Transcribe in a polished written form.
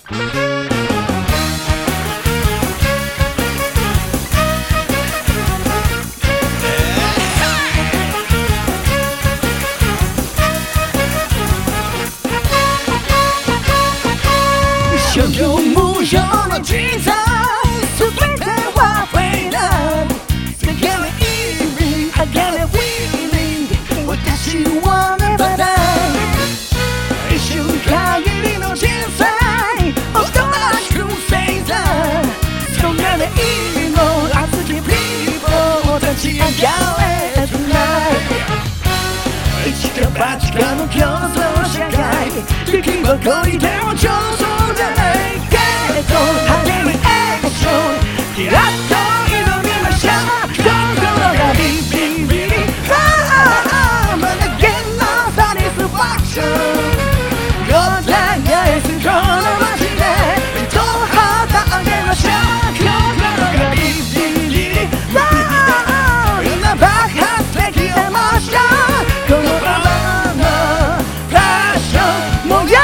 諸行無常の人生全てはフェイダー下げるイーリング上げるウィーリング私はネバダイ一瞬限りの人生おとなしく正座そがれいの熱きピーポー立ち上がれ Tonight 一か八かの競争社会生き残りでも競争じゃないけど派手にエクションキラッと挑みましょう心がビビビビまだ現のサティスファクションごた返すこの街で一旗あげましょう心がビビビビ今爆発的エモーションこのままのファッションもや